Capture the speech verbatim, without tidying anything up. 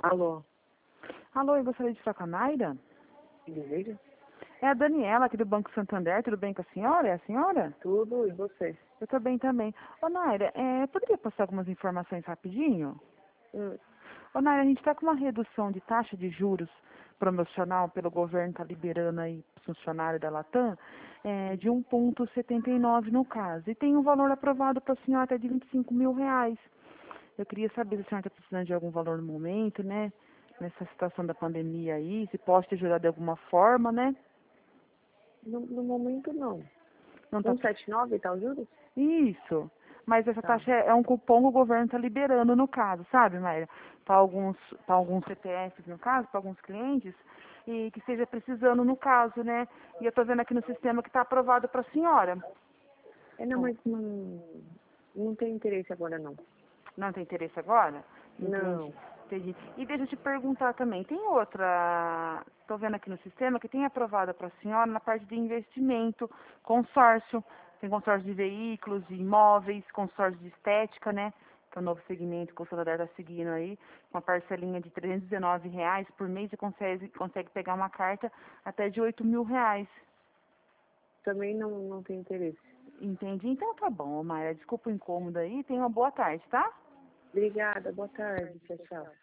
Alô, Alô, eu gostaria de falar com a Naira? deseja? É a Daniela aqui do Banco Santander, tudo bem com a senhora? É a senhora? Tudo, e você? Eu tô bem também. Ô Naira, é, poderia passar algumas informações rapidinho? Hum, Ô Naira, a gente está com uma redução de taxa de juros promocional pelo governo, tá liberando aí funcionário da Latam, é, de um vírgula setenta e nove no caso. E tem um valor aprovado para a senhora até de vinte e cinco mil reais. Eu queria saber se a senhora está precisando de algum valor no momento, né? Nessa situação da pandemia aí, se posso te ajudar de alguma forma, né? no, no momento não. Não tá... cento e setenta e nove, tá, juros? Isso. Mas essa Tá. taxa é é um cupom que o governo está liberando no caso, sabe, Mayra? Para alguns, para alguns C P Fs no caso, para alguns clientes, e que esteja precisando no caso, né? E eu estou vendo aqui no sistema que está aprovado para a senhora. É, não, Bom, mas não, não tem interesse agora, não. não tem interesse agora? Entendi. Não. Entendi. E deixa eu te perguntar também, tem outra, estou vendo aqui no sistema, que tem aprovada para a senhora na parte de investimento, consórcio, tem consórcio de veículos, de imóveis, consórcio de estética, né? Que é o novo segmento que o Santander está seguindo aí, uma parcelinha de trezentos e dezenove reais por mês, você consegue, consegue pegar uma carta até de oito mil reais. Também não, não tem interesse. Entendi? Então tá bom, Mayra, desculpa o incômodo aí, tenha uma boa tarde, tá? Obrigada, boa tarde, tchau, tchau.